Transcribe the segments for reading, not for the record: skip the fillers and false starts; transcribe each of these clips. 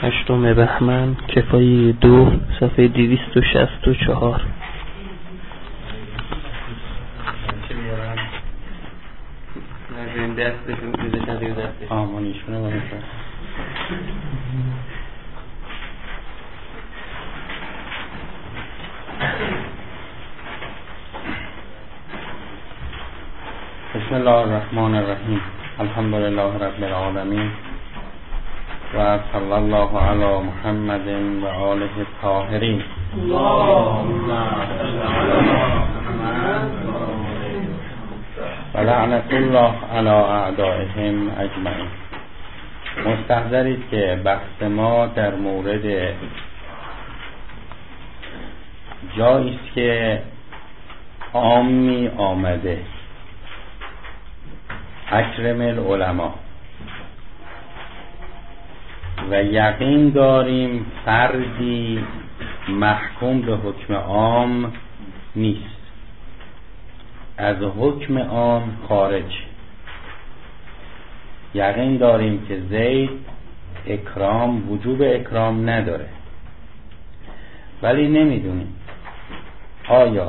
8 بهمن کفایی 2 صفحه 264. دستشون میزشن دیگه دستش آمانیشونه باید بسم الله الرحمن الرحیم. الحمد لله رب العالمین و صلی الله علی محمد و آله الطاهرین. و لعنت الله علی اعدائهم اجمعین. مستحضرید که بحث ما در مورد جایی است که عامی آمده، اکرم العلماء، و یقین داریم فردی محکوم به حکم عام نیست، از حکم عام خارج. یقین داریم که زید اکرام، وجوب اکرام نداره، ولی نمیدونیم آیا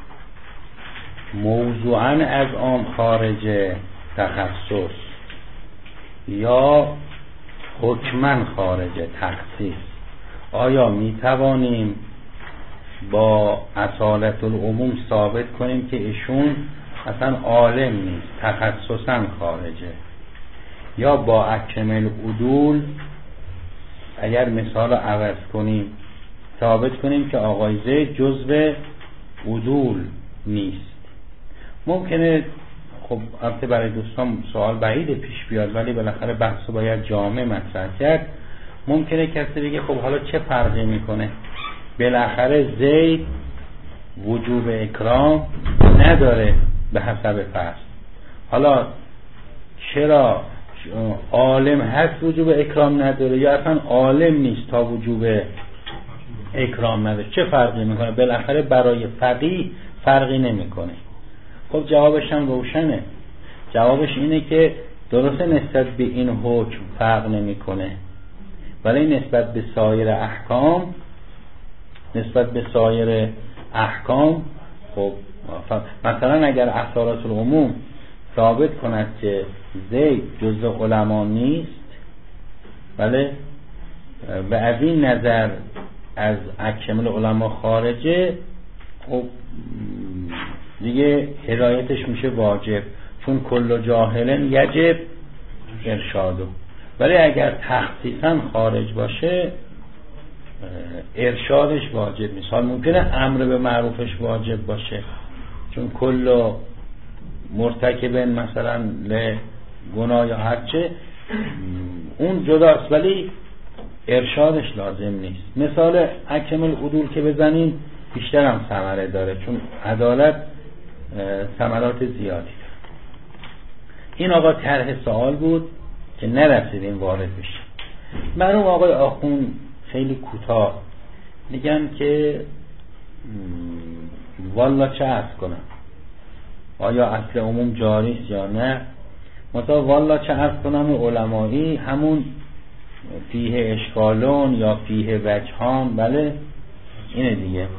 موضوعاً از عام خارج تخصص یا حکماً خارج تخصیص. آیا میتوانیم با اصالت العموم ثابت کنیم که ایشون اصلا عالم نیست، تخصصاً خارجه، یا با اکمل العدول اگر مثال رو عوض کنیم ثابت کنیم که آقای زید جزو عدول نیست. ممکنه خب البته برای دوستان سوال بعید پیش بیاد، ولی بالاخره بحث باید جامع مطرح کرد. ممکنه کسی بگه خب حالا چه فرقی میکنه، بالاخره زید وجوب اکرام نداره به حسب فرض. حالا چرا عالم هست وجوب اکرام نداره، یا اصلا عالم نیست تا وجوب اکرام نداره؟ چه فرقی میکنه؟ بالاخره برای فقیه فرقی نمیکنه. خب جوابش هم روشنه. جوابش اینه که درسته نسبت به این حکم فرق نمیکنه، ولی نسبت به سایر احکام خب مثلا اگر اصالت العموم ثابت کند که زید جزء علما نیست، بله، و از این نظر از اکمل علما خارجه، خب دیگه هدایتش میشه واجب، چون کل جاهلن یجب ارشادو. ولی اگر تخصیصا خارج باشه ارشادش واجب نیست. حال ممکنه امر به معروفش واجب باشه، چون کل مرتکبن مثلا گناه یا هرچه اون جداست، ولی ارشادش لازم نیست. مثال اکمل عدول که بزنیم بیشتر هم ثمره داره، چون عدالت ثمرات زیادی داره. این آقا طرح سوال بود که نرسیدیم وارد بشیم. مرحوم آقای آخوند خیلی کوتاه میگن که والا چه عرض کنم، آیا اصل عموم جاری است یا نه؟ مثلا والا چه عرض کنم علمایی همون فیه اشکالون یا فیه وجهان، بله اینه دیگه.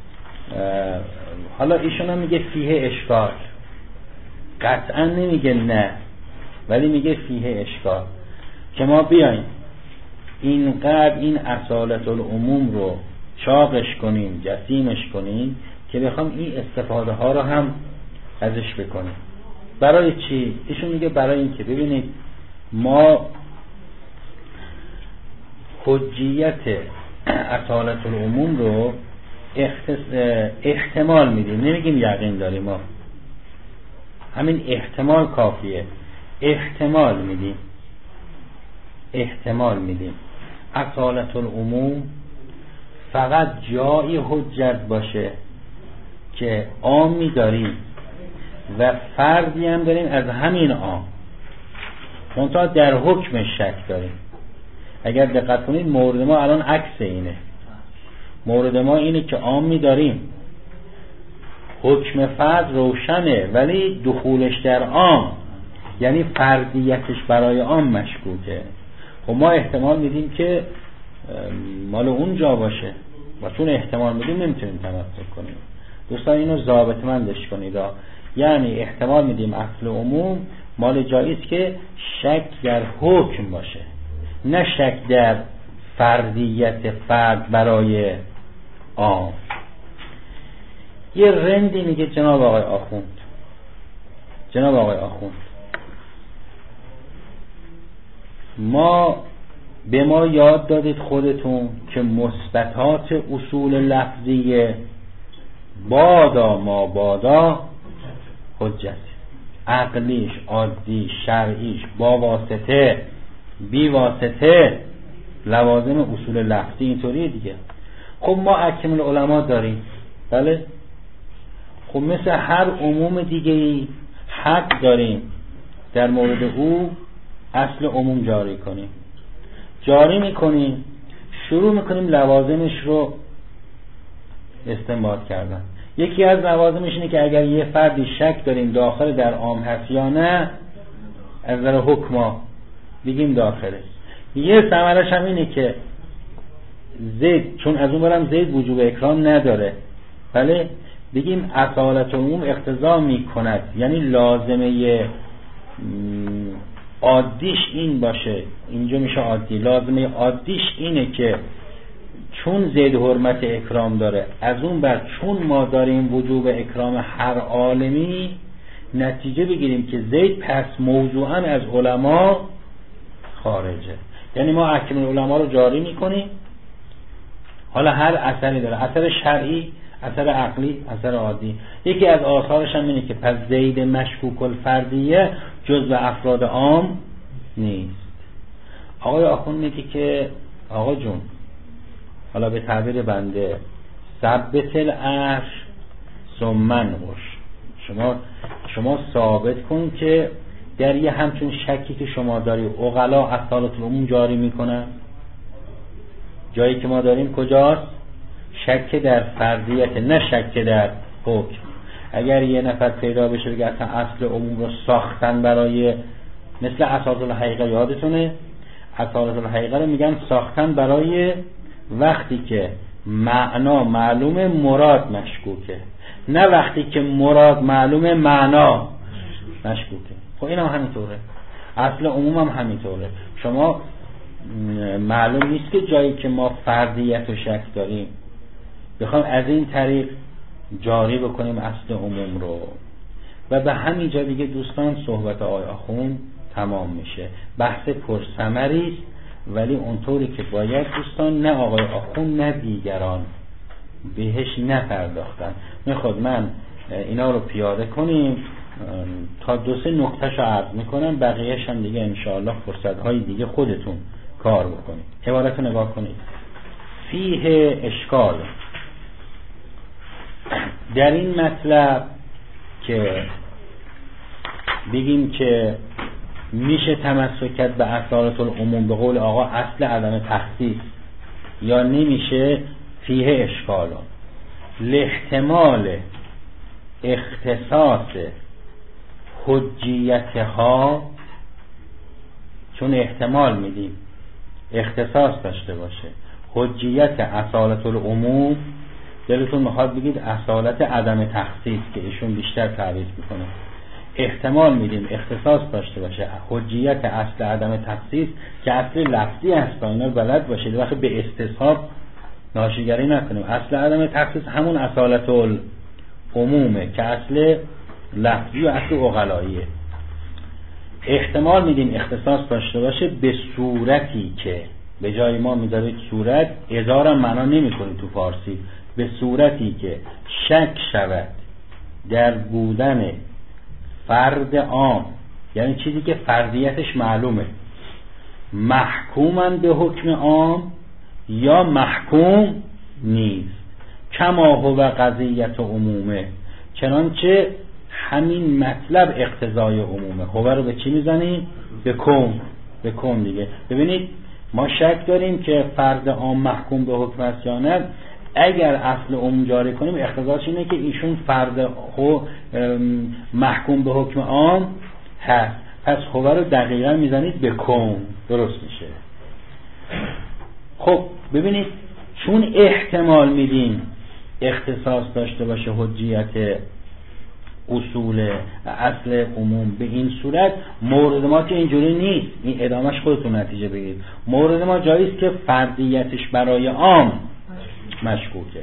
حالا ایشون هم میگه فیه اشکال، قطعا نمیگه نه، ولی میگه فیه اشکال، که ما بیایم اینقدر این اصالت العموم رو چاقش کنیم، جسیمش کنیم که بخوام این استفاده ها رو هم ازش بکنیم. برای چی؟ ایشون میگه برای این که ببینید ما حجیت اصالت العموم رو احتمال میدیم، نمیگیم یقین داریم، ما همین احتمال کافیه. احتمال میدیم اصالت العموم فقط جایی حجت باشه که عامی داریم و فردی هم داریم از همین عام، منتها در حکم شک داریم. اگر دقت کنید مورد ما الان عکس اینه. مورد ما اینه که عامی داریم، حکم فرد روشنه، ولی دخولش در عام یعنی فردیتش برای عام مشکوکه. خب ما احتمال میدیم که مال اون جا باشه و چون احتمال میدیم نمیتونیم تمسک کنیم. دوستان اینو ضابطمندش کنید. یعنی احتمال میدیم اصل عموم مال جایی است که شک در حکم باشه، نه شک در فردیت فرد برای عام. یه رندی میگه جناب آقای آخوند به ما یاد دادید خودتون که مثبتات اصول لفظیه بادا ما بادا حجت، عقلیش، عادی، شرعیش، با واسطه، بی واسطه، لوازم اصول لفظی اینطوریه دیگه. خب ما اکمل علما داریم، بله، خب مثل هر عموم دیگه‌ای حق داریم در مورد او اصل عموم جاری کنیم. جاری میکنیم، شروع میکنیم لوازمش رو استنباط کردن. یکی از لوازمش اینه که اگر یه فردی شک داریم داخل در عام هست یا نه، از نظر حکما بگیم داخله. یه ثمرش هم اینه که زید، چون از اون برم زید وجوب اکرام نداره، بله، بگیم اصالت عموم اقتضا میکند، یعنی لازمه عادیش این باشه، اینجا میشه عادی، لازمه عادیش اینه که چون زید حرمت اکرام داره، از اون بر چون ما داریم وجوب اکرام هر عالمی، نتیجه بگیریم که زید پس موضوعاً از علما خارجه. یعنی ما احکام علما رو جاری میکنیم، حالا هر اثری داره، اثر شرعی، اثر عقلی، اثر عادی. یکی از آثارش هم اینه که پس زید مشکوک الفردیه جزء افراد عام نیست. آقای آخوند میگه که آقا جون، حالا به تعبیر بنده، ثبت العرش ثم شما ثابت کن که در یه همچون شکی که شما داری عقلا اصالت العموم جاری میکنن. جایی که ما داریم کجاست؟ شک در فردیت، نه شک در حکم. اگر یه نفر پیدا بشه بگه اصلا اصل عموم رو ساختن برای، مثل اساس الحقیقه، یادتونه اساس الحقیقه رو میگن ساختن برای وقتی که معنا معلوم مراد مشکوکه، نه وقتی که مراد معلوم معنا مشکوکه. خب این هم همینطوره، اصل عموم هم همینطوره. شما معلوم نیست که جایی که ما فردیت و شک داریم بخوام از این طریق جاری بکنیم اصل عموم رو، و به همین جا دیگه دوستان صحبت آقای آخوند تمام میشه. بحث پرثمری است، ولی اونطوری که باید دوستان، نه آقای آخوند نه دیگران بهش نپرداختن. میخواد من اینا رو پیاده کنیم تا 2-3 نکتهشو عرض میکنم، بقیهش هم دیگه انشاءالله فرصتهای دیگه خودتون کار بکنید. عبارت رو نگاه کنید. فیه اشکال، در این مطلب که بگیم که میشه تمسک کرد به اصالت العموم به قول آقا اصل عدم تخصیص یا نمیشه، فیه اشکال لاحتمال اختصاص حجیتها، چون احتمال میدیم اختصاص داشته باشه حجیت اصالت العموم. دلتون میخواد بگید اصالت عدم تخصیص که ایشون بیشتر تعریف میکنه، احتمال میدیم اختصاص داشته باشه حجیت اصل عدم تخصیص که اصل لفظی هست، اینا رو بلد باشید وقتی به استصحاب ناشیگری نکنیم. اصل عدم تخصیص همون اصالت العمومه که اصل لفظی و اصل عقلاییه. احتمال میدیم اختصاص داشته باشه به صورتی که، به جای ما میذارید صورت، اظهارم معنا نمیکنه تو فارسی، به صورتی که شک شود در بودن فرد عام، یعنی چیزی که فردیتش معلومه، محکومن به حکم عام یا محکوم نیست، کما هو قضیت عمومه، چنانچه همین مطلب اقتضای عمومه. هو رو به چی میزنیم؟ به کون دیگه. ببینید ما شک داریم که فرد عام محکوم به حکم است یا نه. اگر اصل عموم جاری کنیم اقتضاش اینه که ایشون فرد محکوم به حکم عام هست، پس هو رو دقیقا میزنید به کون، درست میشه. خب ببینید چون احتمال میدیم اختصاص داشته باشه حجیت اصول اصل عموم به این صورت، مورد ما که اینجوری نیست، این ادامهش خودتون نتیجه بگیرید. مورد ما جاییست که فردیتش برای عام مشکوکه.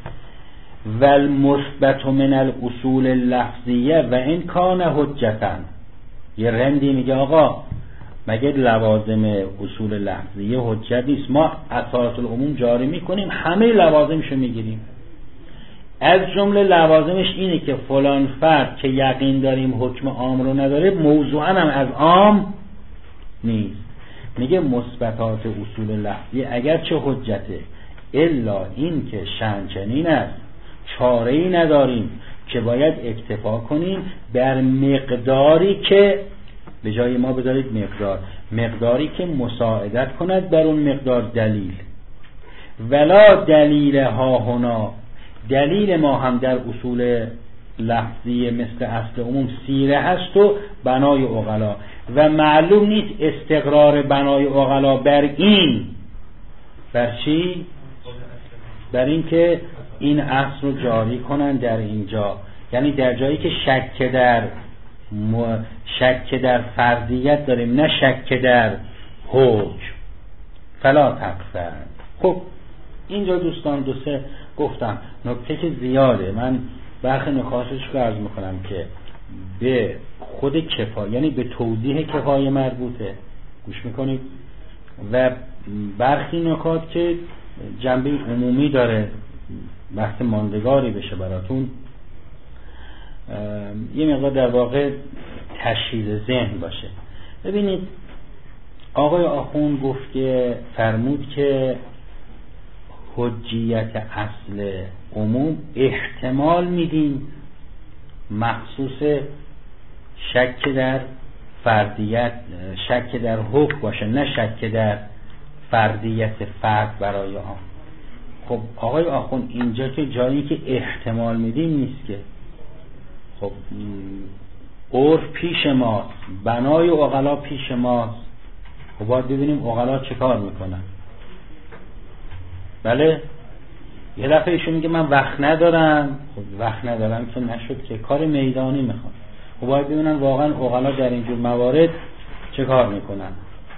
والمثبت من الاصول اللفظیه و این کان حجتا. یه رندی میگه آقا مگه لوازم اصول لفظیه حجت نیست؟ ما اساس العموم جاری میکنیم، همه لوازمشو میگیریم. از جمله لوازمش اینه که فلان فرد که یقین داریم حکم عام رو نداره موضوعاً هم از عام نیست. میگه مثبتات اصول لفظی اگرچه حجته، الا این که شأن چنین است چاره‌ای نداریم که باید اکتفا کنیم بر مقداری که، به جای ما بذارید مقداری که مساعدت کند بر اون مقدار دلیل. ولا دلیل ها هنا، دلیل ما هم در اصول لفظی مثل اصل عموم سیره هست و بنای عقلا، و معلوم نیست استقرار بنای عقلا بر این، بر چی؟ بر این که این اصل رو جاری کنن در اینجا، یعنی در جایی که شک در فرضیت داریم نه شک در حکم. فلا تقفل. خب اینجا دوستان دو سه گفتم نکته که زیاده، من برخی نکاتش رو عرض میکنم که به خود کفایه، یعنی به توضیح کفایه مربوطه، گوش میکنید، و برخی نکات که جنبه عمومی داره، بحث ماندگاری بشه براتون، یه مقدار در واقع تشکیل ذهن باشه. ببینید آقای آخوند گفت که فرمود که حجیت اصل عموم احتمال میدیم مخصوص شک در فردیت، شک در حکم باشه نه شک در فردیت فرد برای عام. خب آقای آخوند اینجا که جایی که احتمال میدیم نیست که، خب عرف پیش ماست، بنای عقلا پیش ماست، خب باید ببینیم عقلا چه کار میکنن. بله یه دفعه ایشون میگه من وقت ندارم، خب وقت ندارم که نشد که، کار میدانی میخواد. خب باید ببینن واقعا عقلا در اینجور موارد چه کار میکنن.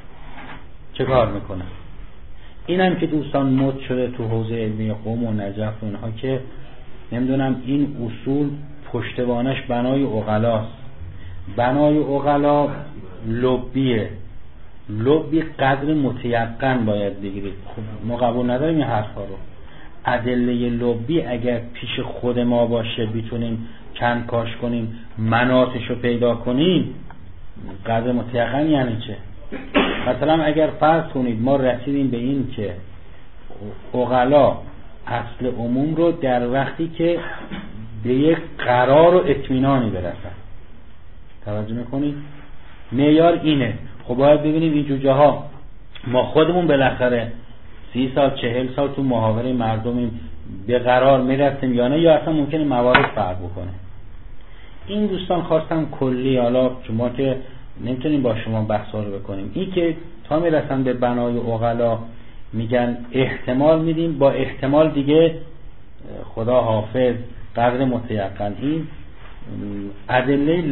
اینم که دوستان مد شده تو حوزه علمی قم و نجف و اینها که نمیدونم این اصول پشتوانش بنای عقلاست. بنای عقلا لبیه، لبی قدر متیقن باید بگیرید. خب ما قبول نداریم این حرفا رو. ادله لبی اگر پیش خود ما باشه بیتونیم کنکاش کنیم، مناطش رو پیدا کنیم، قدر متیقن یعنی چه؟ مثلا اگر فرض کنید ما رسیدیم به این که عقلا اصل عموم رو در وقتی که به یک قرار و اطمینانی برسن، توجه میکنید؟ معیار اینه. خب باید ببینیم این جاها ما خودمون بالاخره 30 سال 40 سال تو محاوره مردمیم به قرار میرسیم یا نه، یا اصلا ممکنه موارد فرق بکنه. این دوستان خواستم کلی، حالا شما که نمیتونیم با شما بحثا رو بکنیم، این که تا میرسن به بنای عقلا میگن احتمال میدیم، با احتمال دیگه خدا حافظ قدر متیقن، این ادله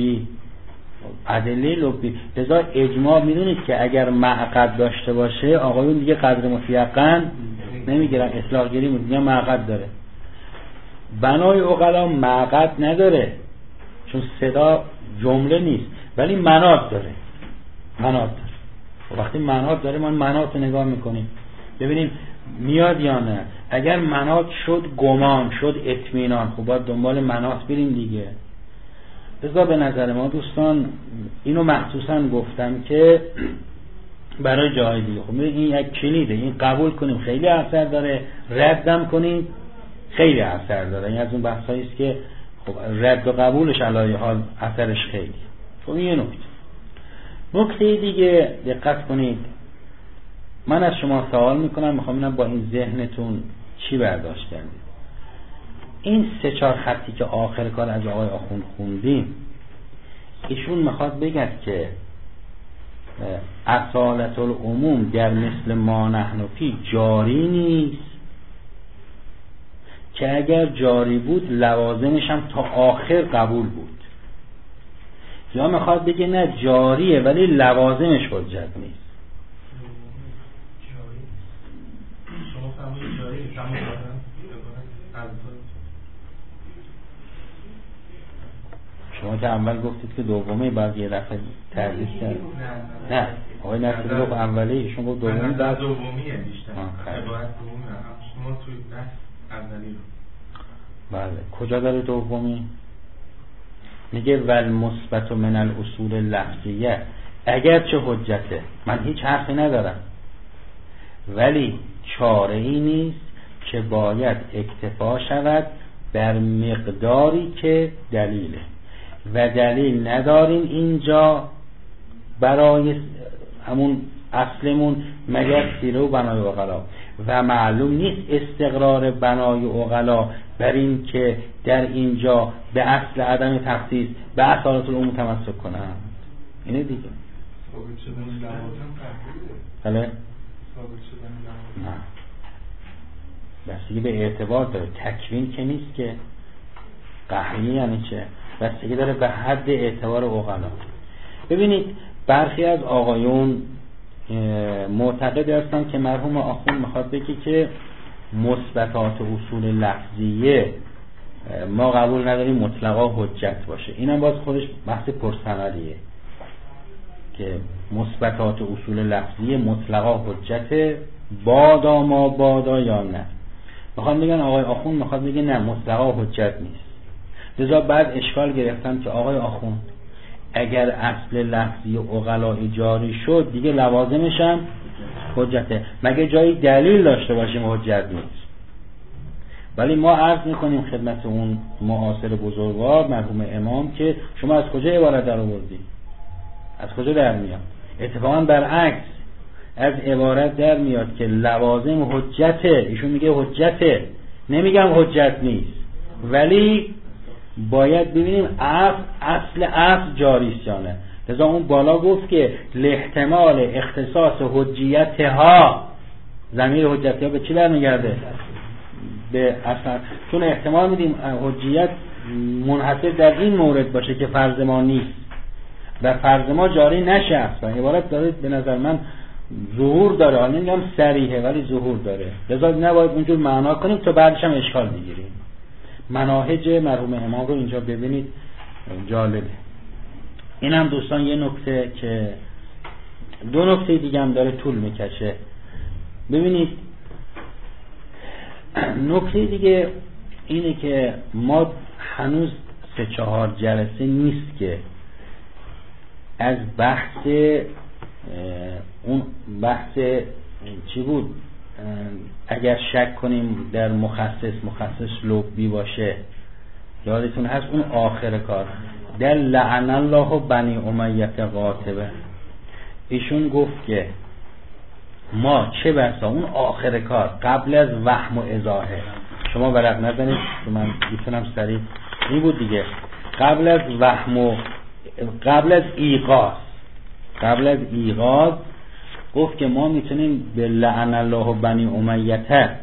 لبی. لذا اجماع میدونید که اگر معقد داشته باشه آقایون دیگه قدر متیقن نمیگیرن، اصلاح گیری میگن معقد داره. بنای عقلا معقد نداره چون صدا جمله نیست، ولی مناط داره. وقتی مناط داره ما مناط رو نگاه میکنیم ببینیم میاد یا نه. اگر مناط شد گمان، شد اطمینان، خب باید دنبال مناط بریم دیگه. لذا به نظر ما دوستان اینو مخصوصا گفتم که برای جای دیگه، خب این یک کلیده، این قبول کنیم خیلی اثر داره، ردم کنیم خیلی اثر داره. این از اون بحثایی است که خب رد و قبولش علیه حال اثرش خیلی. خب این یه نکته دیگه دقت کنید. من از شما سوال میکنم، میخوام ببینم با این ذهنتون چی برداشت کردید. این 3-4 خطی که آخر کار از آقای آخوند خوندیم، ایشون میخواد بگه که اصالت العموم در مثل ما نحن فی جاری نیست که اگر جاری بود لوازمش هم تا آخر قبول بود، یا میخواد بگه نه جاریه ولی لوازمش حجت نیست. شما فرمودید جاری شما که اول گفتید که دومه بعد یه دفعه تعریف کرد. نه آقای نصیری گفت اوله، ایشون گفت دومی بعد دومیه بیشتر. عبارت دومی شما توی بحث اولی رو. بله کجا داره دومی؟ میگه والمثبت من الاصول اللفظیه، اگر چه حجته، من هیچ حرفی ندارم ولی چاره ای نیست که باید اکتفا شود بر مقداری که دلیله و دلیل نداریم اینجا برای همون اصلمون مگر سیره و بنای عقلا و معلوم نیست استقرار بنای عقلا بر این که در اینجا به اصل عدم تخصیص به اصالت العموم تمسک کنند. اینه دیگه ثابت شدن لوازم بله؟ ثابت شدن لوازم نه بستگی به اعتبار داره، تکوین که نیست که قهری یعنی چه؟ بستگی داره به حد اعتبار عقلا. ببینید برخی از آقایون معتقد هستن که مرحوم آخوند میخواد بگه که مثبتات اصول لفظیه ما قبول نداریم مطلقا حجت باشه. اینم باز خودش بحث پرسنلیه که مثبتات اصول لفظیه مطلقا حجت بادا ما بادا یا نه. میخوان بگن آقای آخوند میخواد بگه نه مطلقا حجت نیست. لذا بعد اشکال گرفتن که آقای آخوند اگر اصل لفظی عقلائی جاری شد دیگه لوازمش هم حجته، مگه جایی دلیل داشته باشیم حجت نیست. ولی ما عرض میکنیم خدمت اون معاصر بزرگوار مرحوم امام که شما از کجا عبارت در آوردی؟ از کجا در میاد؟ اتفاقا برعکس از عبارت در میاد که لوازم حجته. ایشون میگه حجته، نمیگم حجت نیست، ولی باید ببینیم اصل جاری است یا نه. لذا اون بالا گفت که لاحتمال اختصاص حجیتها، ضمیر حجتها به چی برمیگرده؟ به اصل، چون احتمال میدیم حجیت منحصر در این مورد باشه که فرض ما نیست و فرض ما جاری نشه. اصلا عبارت داره به نظر من ظهور داره، حالا نمیگم صریحه ولی ظهور داره. لذا نباید اونجور معنا کنیم تا بعدش هم اشکال بگیریم. مناهج مرحوم امام رو اینجا ببینید، جالبه. این هم دوستان یه نکته که دو نکته دیگه هم داره طول میکشه. ببینید نکته دیگه اینه که ما هنوز 3-4 جلسه نیست که از بحث اون بحث چی بود، اگر شک کنیم در مخصص لبی باشه، یادتون هست اون آخر کار در لعن الله بنی امیه قاطبه، ایشون گفت که ما چه بسا اون آخر کار قبل از وهم و ازاحه، شما ورق نزنید که من میتونم سریع، این بود دیگه، قبل از وهم و قبل از ایغاز گفت که ما میتونیم به لعن الله بنی امیه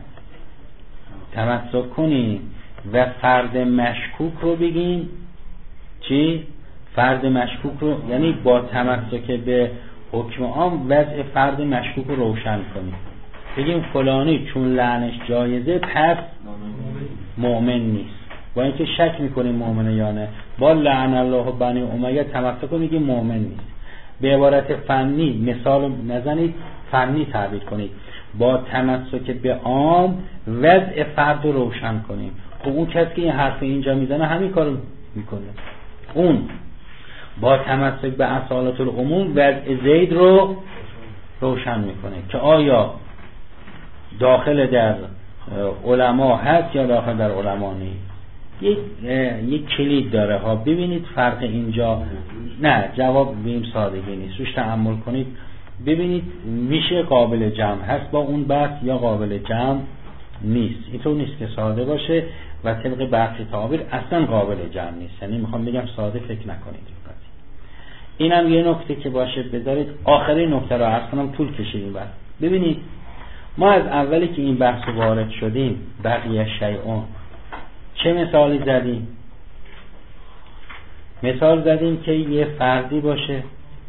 تمسک کنیم و فرد مشکوک رو بگیم. چی؟ فرد مشکوک رو یعنی با تمسک به حکم عام وضع فرد مشکوک رو روشن کنیم، بگیم فلانی چون لعنش جایزه پس مؤمن نیست، با اینکه شک میکنیم مؤمنه یا نه، با لعن الله بنی امیه تمسک کنیم میگیم مؤمن نیست. به عبارت فنی مثال نزنید، فنی تعبیر کنید، با تمسک به عام وضع فرد رو روشن کنیم. خب اون کسی که این حرف اینجا میزنه همین کارو میکنه، اون با تمسک به اصالت العموم وضع زید رو روشن میکنه که آیا داخل در علما هست یا داخل در علما نیست. یک کلید داره ها، ببینید فرق اینجا. نه جواب بیم سادگی نیست، روش تأمل کنید ببینید میشه قابل جمع هست با اون بحث یا قابل جمع نیست. اینطور نیست که ساده باشه و طبق برخی تعابیر اصلا قابل جمع نیست. یعنی میخوام بگم ساده فکر نکنید. اینم یه نکته که باشه بذارید آخرین نکته رو عرض کنم، طول کشیدیم بس. ببینید ما از اولی که این بحث وارد شدیم بقیه شیئون چه مثالی زدیم؟ مثال زدیم که یه فردی باشه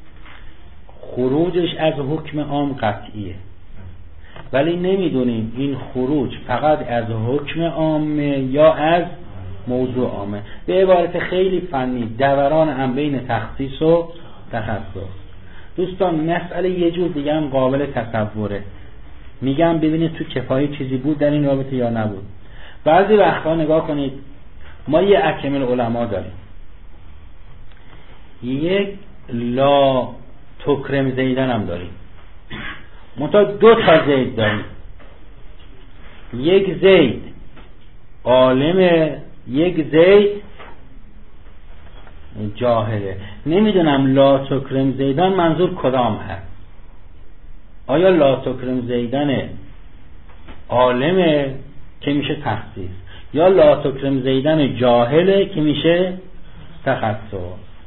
خروجش از حکم عام قطعیه، ولی نمیدونیم این خروج فقط از حکم عامه یا از موضوع عامه. به عبارت خیلی فنی دوران هم بین تخصیص و تخصص. دوستان مسئله یه جور دیگه هم قابل تصوره. میگم ببینید تو کفایه چیزی بود در این رابطه یا نبود. بعضی وقتا نگاه کنید ما یه اکمل علما داریم، یک لا تکرم زیدن هم داریم، منتها 2 تا زید داریم، یک زید عالمه، یک زید جاهله. نمیدونم لا تکرم زیدن منظور کدام هست؟ آیا لا تکرم زیدن عالمه که میشه تخصیص، یا لا تکرم زیدن جاهله که میشه تخصص؟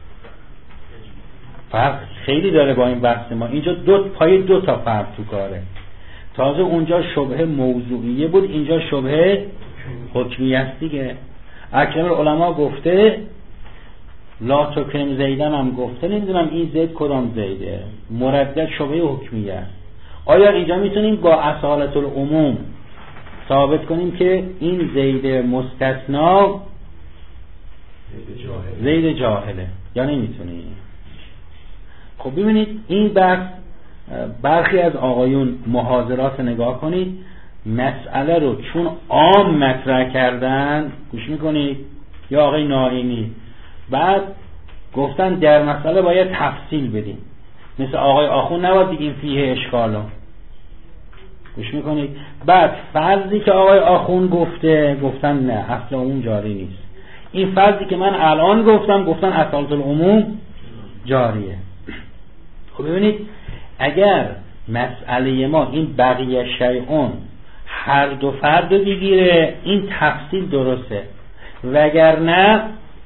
فرق خیلی داره با این بحث ما. اینجا پای 2 تا فرق تو کاره. تازه اونجا شبهه موضوعیه بود، اینجا شبهه حکمیه است دیگه. اکرم العلماء گفته لا تکرم زیدن هم گفته، نمیدونم این زید کدام زیده، مردد شبهه حکمیه است. آیا اینجا میتونیم با اصالت العموم ثابت کنیم که این زید مستثنا زید جاهله یا نمیتونیم؟ خب ببینید این بحث برخی از آقایون محاضرات نگاه کنید مسئله رو چون عام مطرح کردن، گوش میکنید، یا آقای ناعیمی بعد گفتن در مسئله باید تفصیل بدیم، مثل آقای آخون نباید بگیم فیه اشکالا، گوش میکنید. بعد فرضی که آقای آخون گفتن نه اصل عموم جاری نیست، این فرضی که من الان گفتن اصالت العموم جاریه. خب ببینید اگر مسئله ما این بقیه شیئون هر 2 فرد رو بگیره این تفصیل درسته، وگرنه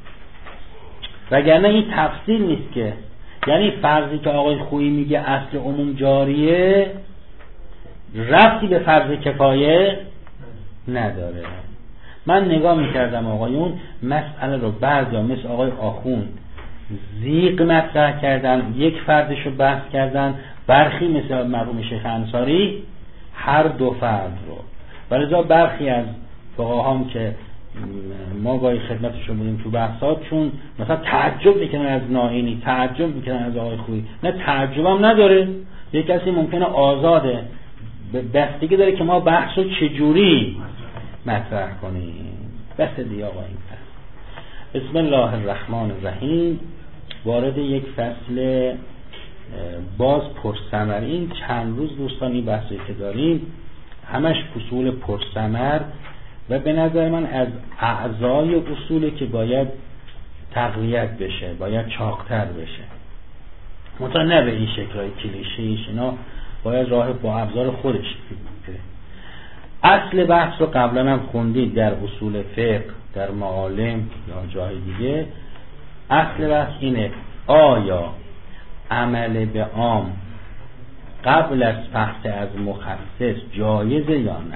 این تفصیل نیست که، یعنی فرضی که آقای خویی میگه اصل عموم جاریه ربطی به فرض کفایه نداره. من نگاه میکردم آقایون مسئله رو بعضیا مثل آقای آخوند زیغ مطرح کردن، یک فردش رو بحث کردن، برخی مثل مرحوم شیخ انصاری هر 2 فرد رو. ولذا برخی از فقهاام که ما گاهی خدمتشون بودیم تو بحثات، چون مثلا تعجب میکنن از ناعینی، تعجب میکنن از آقای خویی، نه تعجبم نداره، یک کسی ممکنه آزاده، بستگی داره که ما بحث رو چجوری مطرح کنیم. بس دیگه آقا این پس بسم الله الرحمن الرحیم وارد یک فصل باز پرثمر. این چند روز دوستان این بحثی که داریم همش اصول پرثمر و به نظر من از اعضای اصوله که باید تقویت بشه، باید چاقتر بشه، منتها نه به این شکلهای کلیشه‌ایش، اینا باید راه با ابزار خودش بده. اصل بحث رو قبلا هم خوندید در اصول فقه، در معالم یا جای دیگه. اصل بحث اینه آیا عمل به عام قبل از بحث از مخصص جایزه یا نه؟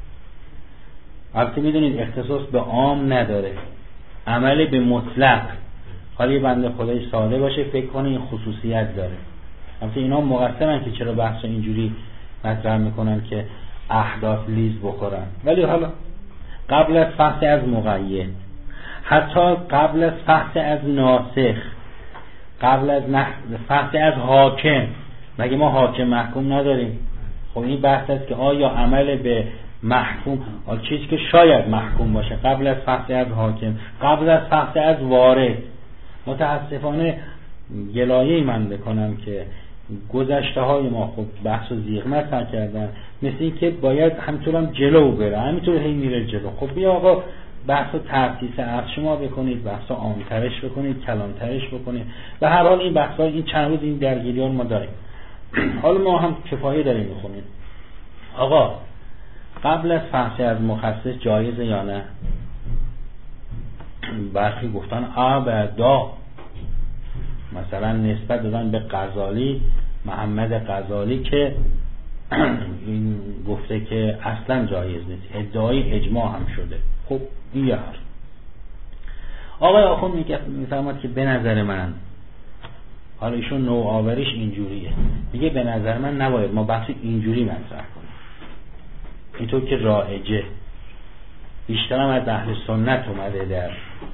البته میدونید اختصاص به عام نداره، عمل به مطلق. حالا یه بنده خدای ساده باشه فکر کنه این خصوصیت داره. البته اینا مقصرن که چرا بحث اینجوری مطرح میکنن که احداث لیز بخورن، ولی حالا قبل از بحث از مقید، حتی قبل از بحث از ناسخ، قبل از بحث از حاکم. مگه ما حاکم محکوم نداریم؟ خب این بحث است که آیا عمل به محکوم چیزی که شاید محکوم باشه قبل از بحث از حاکم، قبل از بحث از وارد. متاسفانه گلایه من بکنم که گذشته های ما خب بحث و زیغ مطرح کردن، مثل این که باید همینطور هم جلو بره، همینطور هی میره جلو. خب بیا آقا بحث و ترتیس از شما بکنید، بحث و عامترش بکنید، کلانترش بکنید. به هر حال این بحث ها این چند روز این درگیریان ما داریم. حالا ما هم کفایه داریم میخونیم آقا قبل از بحث از مخصص جایزه یا نه؟ برخی گفتن ابدا. مثلا نسبت دادن به غزالی، محمد غزالی، که این گفته که اصلا جایز نیست، ادعای اجماع هم شده. خب این یه حرف. آقای آخوند میفرماد که به نظر من، حالا ایشون نوآوریش اینجوریه، میگه به نظر من نباید ما بحث اینجوری مطرح کنیم، اینطور که رایجه بیشتر هم از اهل سنت اومده در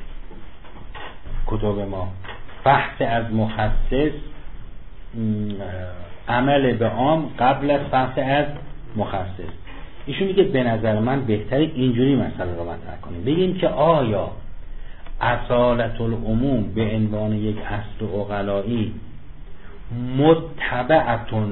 کتب ما، بحث از مخصص، عمل به عام قبل از بحث از مخصص. ایشون میگه به نظر من بهتره اینجوری مسئله رو مطرح کنیم، بگیم که آیا اصالت العموم به عنوان یک اصل عقلایی متبعتون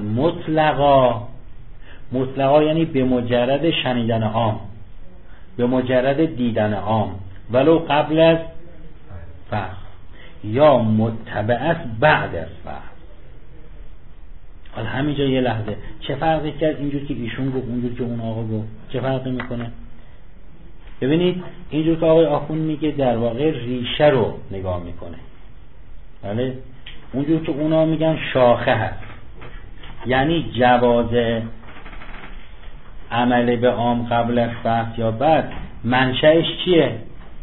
مطلقا یعنی به مجرد شنیدن عام، به مجرد دیدن عام ولو قبل از فهم، یا متبع بعد از فهم. حالا همینجا یه لحظه چه فرقی کرد اینجور که ایشون گفت اونجور که اون آقا گفت؟ چه فرقی میکنه؟ ببینید اینجور که آقای آخوند میگه در واقع ریشه رو نگاه میکنه، بله، اونجور که اونا میگن شاخه هست، یعنی جواز عمل به عام قبل از بحث یا بعد منشأش چیه؟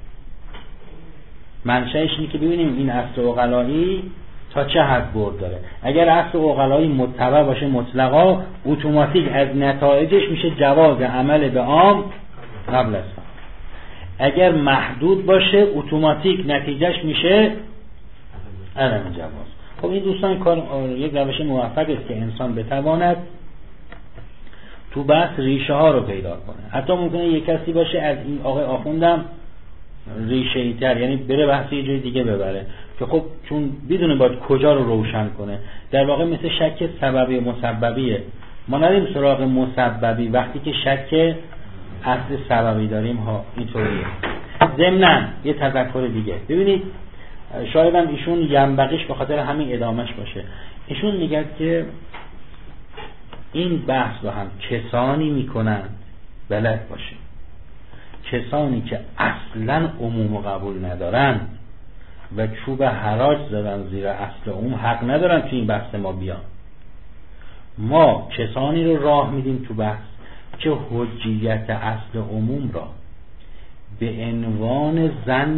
منشأش اینه که ببینیم این اصل عقلایی تا چه حد برد داره. اگر اصل عقلایی متبع باشه مطلقا، اتوماتیک از نتایجش میشه جواز عمل به عام قبل از فهم. اگر محدود باشه اتوماتیک نتیجهش میشه عدم جواز. خب این دوستان کار یک روش موفق است که انسان بتواند تو بحث ریشه ها رو پیدا کنه. حتی ممکنه یک کسی باشه از این آقای آخوندم ریشه ای تر، یعنی بره بحث یه جای دیگه ببره که خب چون بدونه باید کجا رو روشن کنه. در واقع مثل شک سببی و مسببیه، ما نریم سراغ مسببی وقتی که شک اصل سببی داریم ها. اینطوریه. ضمناً یه تذکر دیگه ببینید، شاید هم ایشون ینبغیش به خاطر همین ادامش باشه، ایشون میگه که این بحث رو هم کسانی میکنن بلد باشه، کسانی که اصلا عموم و قبول ندارن و چوب حراج زدن زیر اصل عموم، حق ندارن تو این بحث ما بیان. ما کسانی رو راه میدیم تو بحث که حجیت اصل عموم را به عنوان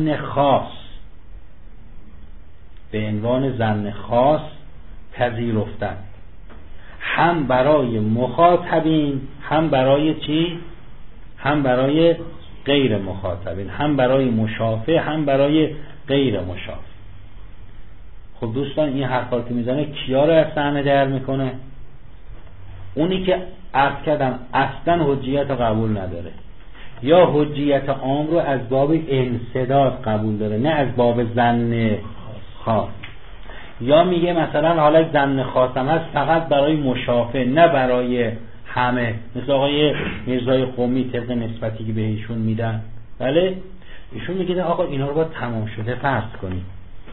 ظن خاص پذیرفتن، هم برای مخاطبین، هم برای چی؟ هم برای غیر مخاطبین، هم برای مشافه، هم برای غیر مشافه. خب دوستان این حرفا که میزنه کیا رو از صحنه در میکنه؟ اونی که عرض کردم اصلا حجیت رو قبول نداره، یا حجیت عام رو از باب انسداد قبول داره نه از باب ظن خاص، یا میگه مثلا حالا ظن خاصم هست فقط برای مشافه نه برای همه، مثل آقای میرزای قمی طبق نسبتی که بهشون میدن. بله ایشون میگه آقا اینا رو باید تمام شده فرض کنیم،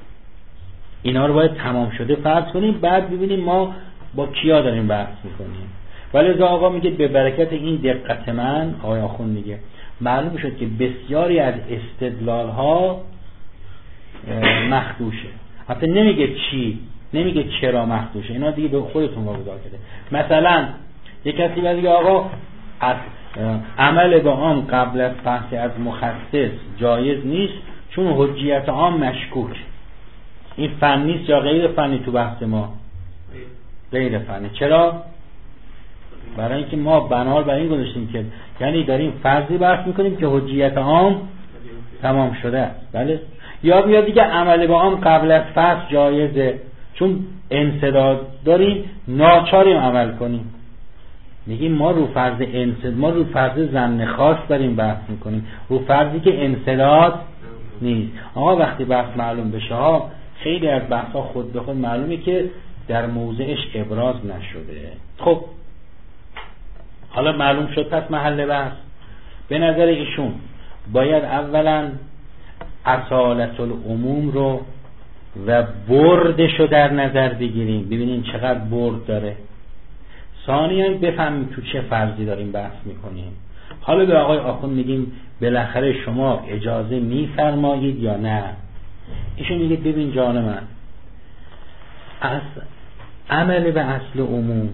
اینا رو باید تمام شده فرض کنیم، بعد ببینیم ما با کیا داریم بحث میکنیم. ولی آقا میگه به برکت این دقت من، آقای آخوند میگه معلوم شد که بسیاری از استدلال ها مخدوشه. حتی نمیگه چی، نمیگه چرا مخدوشه، اینا دیگه به خودتون واگذار کرده. مثلا یک کسی بگه آقا عمل به عام قبل از بحث از مخصص جایز نیست چون حجیت عام مشکوک. این فنی است یا غیر فنی؟ تو بحث ما غیر فنی. چرا؟ برای اینکه ما بنار بر این گذاشتیم که یعنی داریم فرضی بحث میکنیم که حجیت عام تمام شده است. بله. یا بیا دیگه عمل به عام قبل از فصل جایزه چون انسداد داریم ناچاریم عمل کنیم. میگیم ما رو فرض ما رو فرض ظن خاص داریم بحث میکنیم، رو فرضی که انسداد نیست. آقا وقتی بحث معلوم بشه ها، خیلی از بحث ها خود به خود معلومه که در موضعش ابراز نشده. خب حالا معلوم شد پس محل بحث به نظر ایشون باید اولا اصالت العموم رو و بردش رو در نظر بگیریم، ببینیم چقدر برد داره. ثانیاً بفهمیم تو چه فرضی داریم بحث میکنیم. حالا به آقای آخوند میگیم بالاخره شما اجازه میفرمایید یا نه؟ ایشون میگه ببین جان من، از عمل به اصل عموم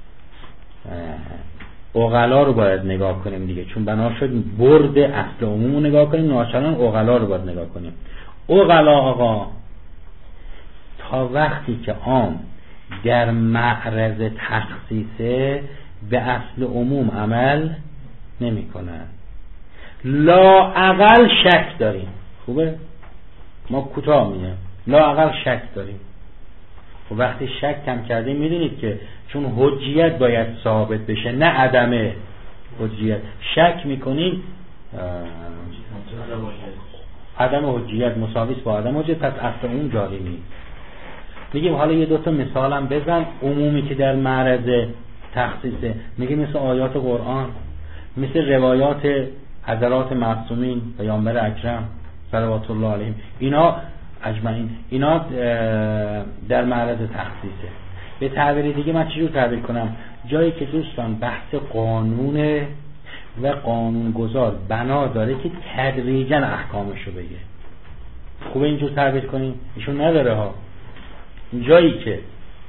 عقلا رو باید نگاه کنیم دیگه، چون بنا شد برد اصل عموم رو نگاه کنیم، ناچارن عقلا رو باید نگاه کنیم. عقلا آقا تا وقتی که عام در معرض تخصیصه به اصل عموم عمل نمی کنن. لااقل شک داریم. خوبه؟ ما کوتاه میگیم لااقل شک داریم. و وقتی شک کم کردیم میدونید که چون حجیت باید ثابت بشه نه عدم حجیت، شک میکنیم عدم حجیت مساویس با عدم حجیت، پس اصل اون جاری نیست. میگیم حالا یه دوتا مثالم بزن عمومی که در معرض تخصیصه. میگیم مثل آیات قرآن، مثل روایات حضرات معصومین پیامبر اکرم صلوات الله علیهم، اینا اجمعین اینا در معرض تخصیصه. به تعبیر دیگه من چجور تعبیر کنم؟ جایی که دوستان بحث قانونه و قانونگذار بنا داره که تدریجاً احکامشو بگه. خوبه اینجور تعبیر کنیم؟ ایشون نداره ها. جایی که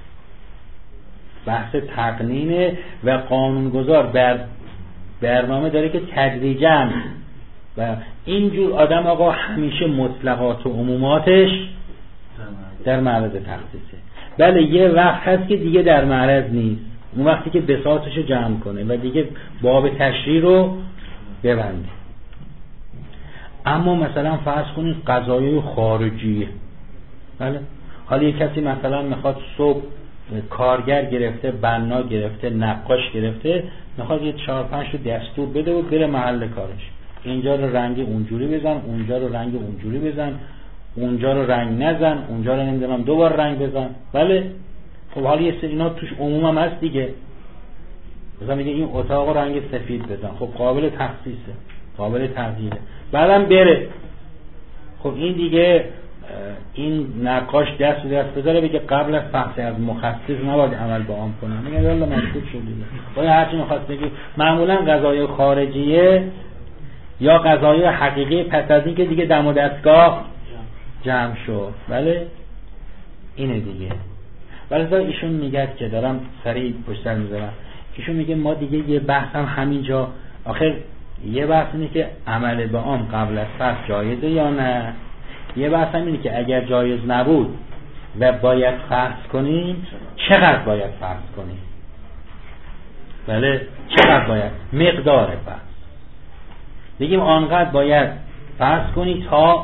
بحث تقنینه و قانونگذار برنامه داره که تدریجاً، و اینجور آدم آقا همیشه مطلقات و عموماتش در معرض تخصیصه. بله یه وقت هست که دیگه در معرض نیست، اون وقتی که بساطشو جمع کنه و دیگه باب تشریع رو ببنده. اما مثلا فرض کنید قضایای خارجیه، بله حالا یه کسی مثلا میخواد صبح کارگر گرفته، بنا گرفته، نقاش گرفته، میخواد یه 4-5 تا دستور بده و بره محل کارش. اینجا رو رنگ اونجوری بزن، اونجا رو رنگ اونجوری بزن، اونجا رو رنگ نزن، اونجا رو نمیدونم دوبار رنگ بزن. بله خب حالا یه سری اینا توش عموم هم هست دیگه. مثلا میگه این اتاق رو رنگ سفید بزن، خب قابل تخصیصه، قابل تغییره. بعدم بره، خب این دیگه این نقاش دست بذاره بگه قبل از فحص از مخصص نباید عمل با عام کنه. میگه والا مشکوک شدید. باید هرچی میخواست بگی. معمولا قضایای خارجیه یا قضایای حقیقی پس از این که دیگه دم و دستگاه جمع شد. بله اینه دیگه. ولی ایشون میگه که دارم سریع پشت سر میذارم، ایشون میگه ما دیگه یه بحث هم همینجا، آخر یه بحث اینه که عمل به عام قبل از فحص جایزه یا نه، یه بحث هم اینه که اگر جایز نبود و باید فحص کنیم چقدر باید فحص کنیم. بله چقدر باید، مقدار فحص بگیم آنقدر باید فحص کنی تا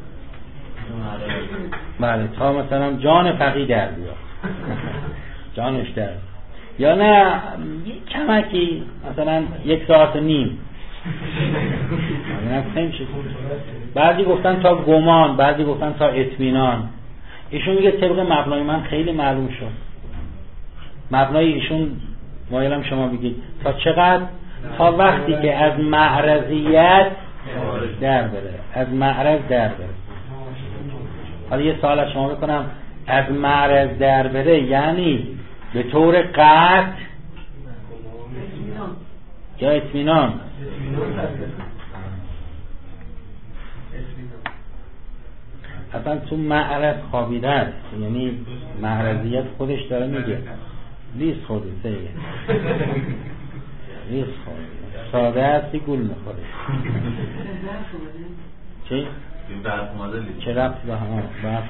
بله تا مثلا جان فقی در بیاد جانش در، یا نه یک کمکی مثلا 1.5 ساعت بعضی گفتن تا گمان، بعضی گفتن تا اطمینان. ایشون میگه طبق مبنای من خیلی معلوم شد. مبنای ایشون مایلم شما بگید تا چقدر؟ تا وقتی که از معرضیت در بره، از معرض در بره. حالا یه سوال از شما بکنم، از معرض در بره یعنی به طور قطع یا اطمینان؟ اصلا تو معرض خوابیده است، یعنی معرضیت خودش داره میگه لیست خودی سیگه لیست خودی ساده هستی گول میخوره. چی؟ چه ربط به همه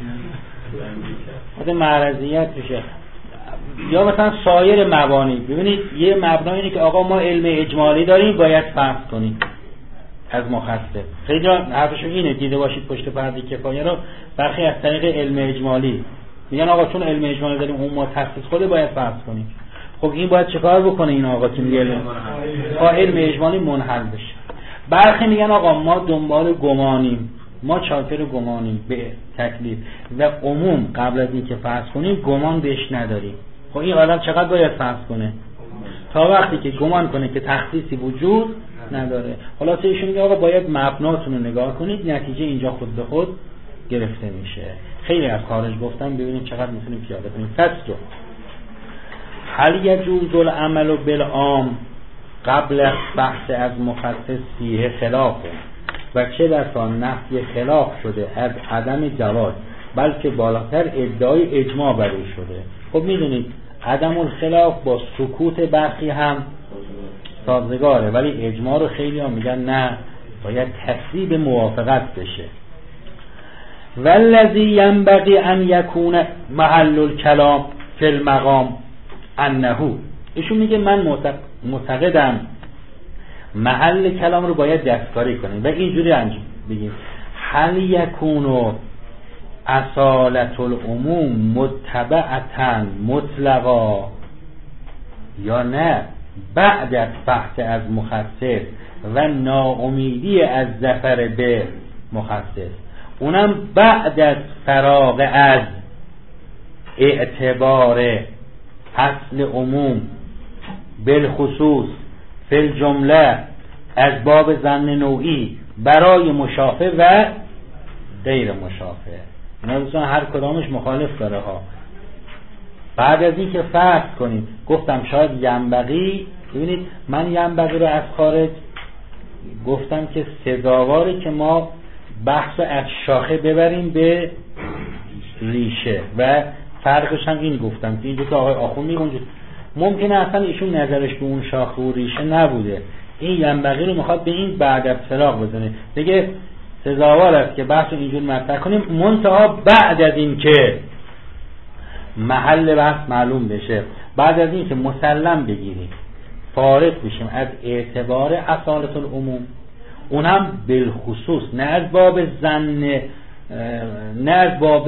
خود معرضیت بشه. یا مثلا سایر مبانی، ببینید یه مبنا اینه که آقا ما علم اجمالی داریم باید فحص کنیم از مخصص. خیلی حرفشون اینه، دیده باشید پشت پرده کفایه رو برخی از طریق علم اجمالی میگن آقا چون علم اجمالی داریم اون متخصص خوده باید فحص کنیم. خب این باید چیکار بکنه این آقا که میگه تا علم اجمالی منحل بشه؟ برخی میگن آقا ما دنبال گمانیم، ما چاکر گمانیم به تکلیف و عموم قبل از اینکه فحص کنیم گمان بهش نداریم. خب این آدم چقدر باید فحص کنه؟ تا وقتی که گمان کنه که تخصیصی وجود نداره. خلاصه ایشون میگه آقا باید مبناتون رو نگاه کنید، نتیجه اینجا خود به خود گرفته میشه. خیلی از خارج گفتم، ببینید چقدر میتونیم پیاده کنیم. فصل هل یجوز العمل بالعام قبل از بحث از مخصص فیه خلاف و چه بسا نفی خلاف شده از عدم جواز بلکه بالاتر ادعای اجماع بر او شده. خب میدونید عدم الخلاف با سکوت برخی هم سازگاره، ولی اجماع رو خیلی ها میگن نه، باید تصریح موافقت بشه. والذی ینبغی ان یکون محل الکلام فی المقام انه، ایشون میگه من معتقدم محل کلام رو باید دستکاری کنیم و اینجوری انجام بگیم هل یکون اصالت العموم متبعتن مطلقا یا نه بعد از بحث از مخصص و ناامیدی از ظفر به مخصص، اونم بعد از فراغ از اعتبار اصل عموم بالخصوص فی الجمله از باب ظن نوعی برای مشافه و غیر مشافه. اینا دوستان هر کدامش مخالف داره ها. بعد از این که فرض کنیم گفتم شاید ینبغی، ببینید من ینبغی رو از خارج گفتم که سزاواره که ما بحث از شاخه ببریم به ریشه و فرقش هم این گفتم که اینجا که آقای آخون میگه ممکنه اصلا ایشون نظرش به اون شاخه و ریشه نبوده، این ینبغی رو میخواد به این بعد از فراغ بزنه، دیگه سزاوار است که بحث اینجور مطرح کنیم منتها بعد از این که محل بحث معلوم بشه، بعد از این که مسلم بگیریم فارغ بشیم از اعتبار اصالت العموم، اون هم بالخصوص نه از باب ظن، نه از باب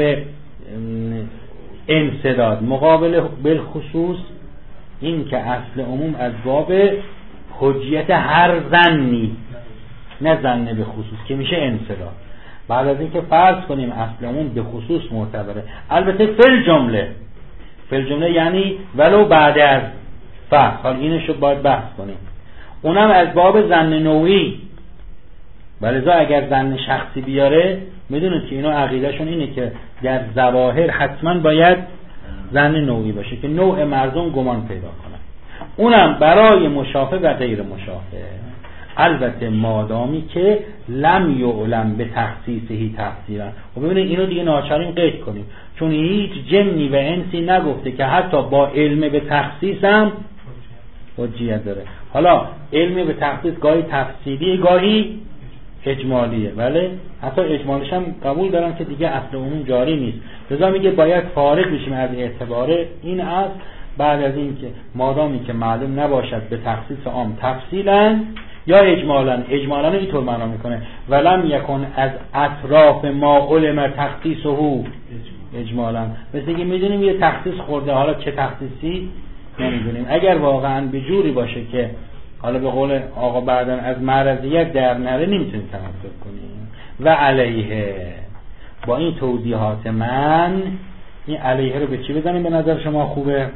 انسداد، مقابل بالخصوص این که اصل عموم از باب حجیت هر ظنی، نه ظن به خصوص که میشه انسداد. بعد از این که فرض کنیم اصل عموم به خصوص معتبره، البته فل جمله یعنی ولو بعد از فرض، حال اینشو باید بحث کنیم، اونم از باب ظن نوعی، ولذا اگر ظن شخصی بیاره میدونید که اینا عقیدهشون اینه که در ظواهر حتما باید ظن نوعی باشه که نوع مردم گمان پیدا کنه، اونم برای مشافه و غیر مشافه، البته مادامی که لم یعلم به تخصیصهی تفسیرا. و ببینید اینو دیگه ناچاریم قید کنیم، چون هیچ جنی و انسی نگفته که حتی با علم به تخصیص هم حجیت داره. حالا علم به تخصیص گاهی تفصیلی گاهی اجمالیه، بله حتی اجمالش هم قبول دارم که دیگه اصل عموم جاری نیست، لذا میگه باید فارغ بشیم از اعتبار این اصل بعد از این که مادامی که معلوم نباشد به تخصیص عام تفصیلا یا اجمالا اینطور معنا میکنه ولم یکن از اطراف ما علم تخصیصه اجمالا، مثل که میدونیم یه تخصیص خورده، حالا چه تخصیصی نمیدونیم، اگر واقعا به جوری باشه که حالا به قول آقا بعدن از معرضیت در نره نمیتونیم تمسک کنیم. و علیه، با این توضیحات من این علیه رو به چی بزنیم به نظر شما خوبه؟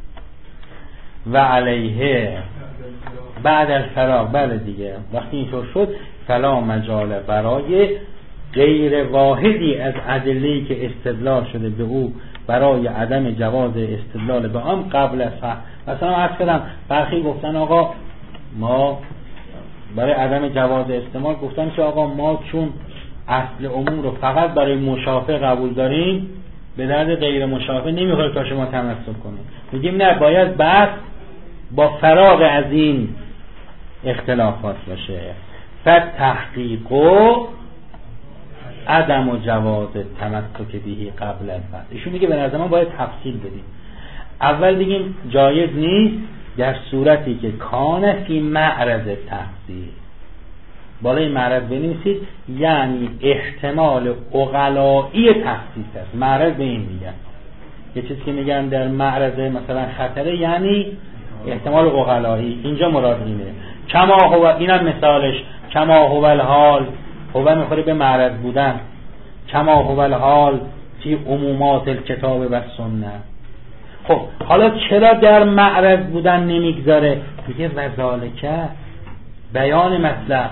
و علیه بعد از فراغ، بله دیگه وقتی اینطور شد فلا مجال برای غیر واحدی از ادله‌ای که استدلال شده به او برای عدم جواز استدلال به آن قبل از فهم. مثلا عرض کردم برخی گفتن آقا ما برای عدم جواز استعمال گفتن که آقا ما چون اصل عموم رو فقط برای مشافه قبول داریم به درد غیر مشافه نمیخوره تا شما تمسک کنید. میگیم نه، باید بحث با فراغ از این اختلافات باشه. فتحقیق و عدم و جواز تمسک بهی قبل از بحث. ایشون میگه به نظر من باید تفصیل بدیم. اول بگیم جایز نیست در صورتی که کان فی معرض تحصیل، بالای معرض بنویسید، یعنی احتمال عقلایی تخصیص است. معرض به این میگن، یه چیزی که میگن در معرض مثلا خطره یعنی احتمال عقلایی، اینجا مراد اینه. کما هو، اینم مثالش، کما هو الحال، هو میخوره به معرض بودن، کما هو الحال فی عمومات الکتاب و سنت. خب حالا چرا در معرض بودن نمیگذاره؟ میگه وذالکه بیان مطلب،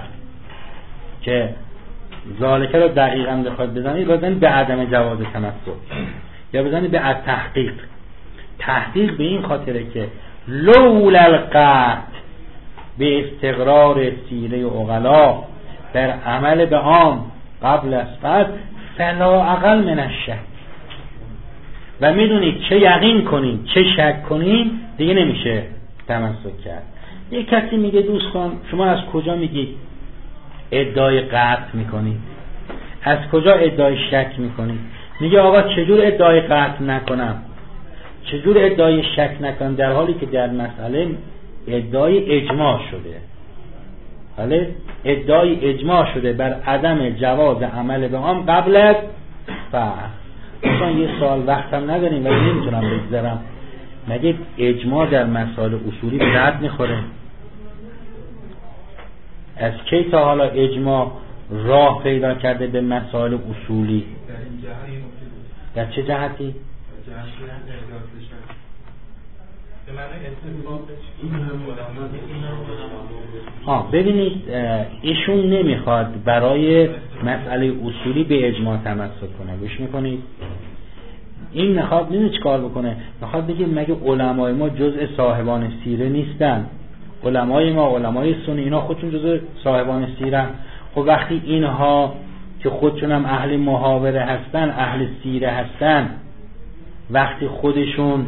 که ذالکه رو دقیقا بخواد بزنید بزنید به عدم جواز تمسک یا بزنید به تحقیق. تحقیق به این خاطره که لولا القطع به استقرار سیره عقلا در عمل به عام قبل از فرض فلا اقل من الشک. و میدونید چه یقین کنید چه شک کنید دیگه نمیشه تمسک کرد. یک کسی میگه دوستان شما از کجا میگید ادعای قطع میکنید؟ از کجا ادعای شک میکنید؟ میگه آقا چجور ادعای قطع نکنم، چجور ادعای شک نکنم، در حالی که در مسئله ادعای اجماع شده. بله، ادعای اجماع شده بر عدم جواز عمل به عام قبل از فهم. مثلا یه سوال وقتم نداریم ولی نمیتونم بگذارم، مگه اجماع در مسائل اصولی به درد میخوره؟ از کی تا حالا اجماع راه پیدا کرده به مسائل اصولی؟ در چه جهتی؟ ببینید ایشون نمیخواد برای مسئله اصولی به اجماع تمسک کنه. گوش میکنید؟ این میخواد چی کار بکنه؟ میخواد بگه مگه علمای ما جزء صاحبان سیره نیستن؟ علمای ما، علمای سنی، اینا خودشون جزء صاحبان سیره. خب وقتی اینها که خودشون هم اهل محاوره هستن، اهل سیره هستن، وقتی خودشون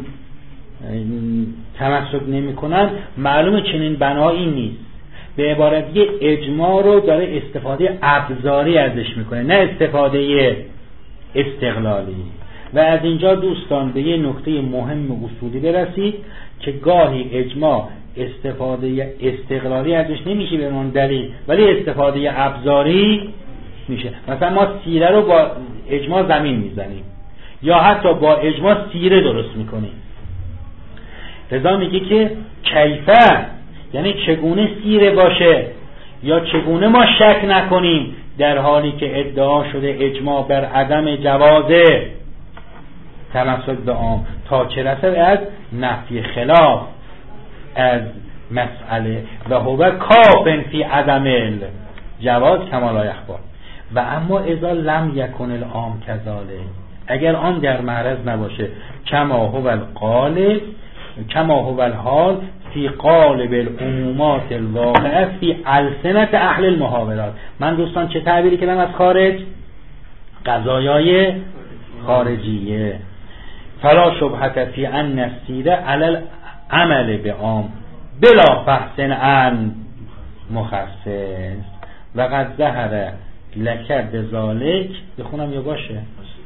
تمسک نمی کنن، معلومه چنین بنایی نیست. به عبارت یه اجماع رو داره استفاده ابزاری ازش میکنه، نه استفاده استقلالی. و از اینجا دوستان به یه نکته مهم اصولی برسید که گاهی اجماع استفاده استقلالی ازش نمیشه به عنوان دلیل، ولی استفاده ابزاری میشه. مثلا ما سیره رو با اجماع زمین میزنیم یا حتی با اجماع سیره درست میکنیم. رضا میگه که کیفه، یعنی چگونه سیره باشه یا چگونه ما شک نکنیم در حالی که ادعا شده اجماع بر عدم جواز تمسک به عام، تا چه رسد از نفی خلاف از مسئله و هو کافن فی عدم جواز کما لا یخفی. و اما اذا لم یکن العام کذالک، اگر عام در معرض نباشه، کما هو القالب، کما هو الحال فی قالب العمومات الواقعه فی السنت اهل المحاورات. من دوستان چه تعبیری کردم از خارج؟ قضایای خارجیه. فلا شبهت فی ان السیره علی العمل به عام بلا فحص عن مخصص و قد ظهر لک بذالک. بخونم یا باشه؟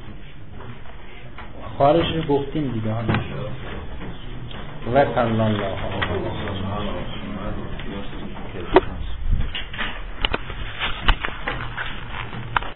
خارج رو گفتیم دیگه. و صلی الله علیه و